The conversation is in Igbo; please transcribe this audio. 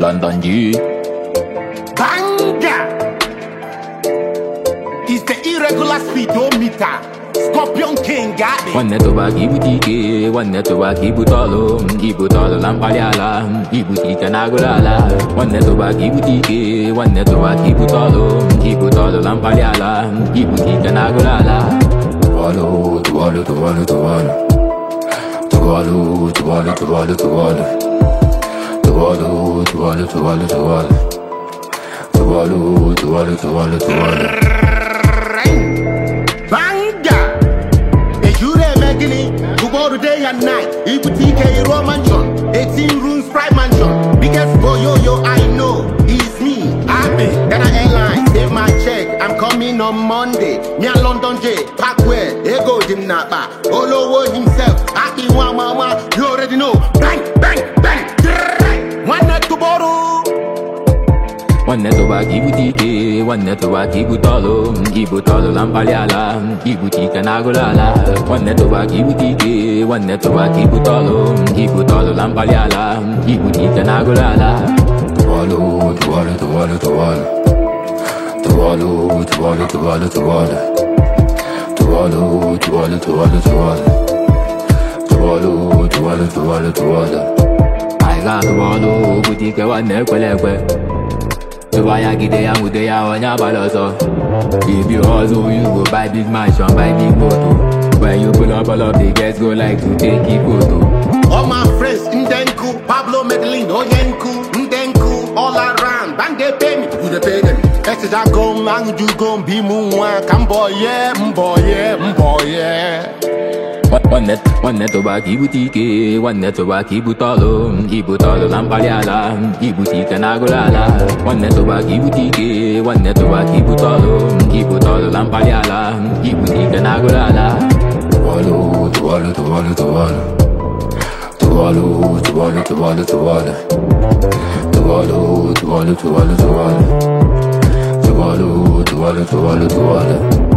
London G. Banga! It's the irregular speedometer. Scorpion King got me. One net over Gibutike, one net over Gibutolo, Gibutolo Lampaliala, Gibutika Nagulala. One net over Gibutike, one net over Gibutolo, Gibutolo Lampaliala, Gibutika Nagulala. Tuvalu, tuvalu, tuvalu, tuvalu. Tuvalu, tuvalu, tuvalu, tuvalu. Tuvalu, tuvalu, tuvalu, tuvalu. Tuvalu, tuvalu, tuvalu, tuvalu. To go to day and night, Ibutike Roman John, 18 rooms, prime mansion. Biggest boyo I know is me, Abe. Ghana Airlines, save my check. I'm coming on Monday. Me and London J, Parkway, Ego Dimnapa, Olowo himself, Aki Mama, you already know. Bang, bang, bang. One net to borrow. One net over Gibutike, one net over Gibutolo, Gibutolo Lampaliala, Gibutika Nagulala. One net over Gibutike, one net over Gibutolo, Gibutolo Lampaliala, Gibutika Nagulala. Tuvalu, tuvalu, tuvalu, tuvalu. Tuvalu, tuvalu, tuvalu, tuvalu. Tuvalu, tuvalu, tuvalu, tuvalu. Tuvalu, tuvalu, tuvalu, tuvalu. I got tuvalu, Butike one net kwelekwe. Why get there with the hour on your baloso? If you also you go buy big mansion, buy big motor. When you pull up all of the guests go like to take a photo. All my friends, Ndenku, Pablo Medellin, Oyenku, Ndenku, all around. Bang they pay me, who they pay them? Exit I go, man, you go, be moon, come boy, yeah, boy, yeah, boy, yeah. One net over Gibutike, one net over Gibutolo, Gibutolo Lampaliala, Gibutika Nagulala. One net over Gibutike, one net over Gibutolo, Gibutolo Lampaliala, Gibutika Nagulala. Tuvalu, tuvalu, tuvalu, tuvalu. Tuvalu, tuvalu, tuvalu, tuvalu. Tuvalu, tuvalu, tuvalu, tuvalu. Tuvalu, tuvalu, tuvalu, tuvalu.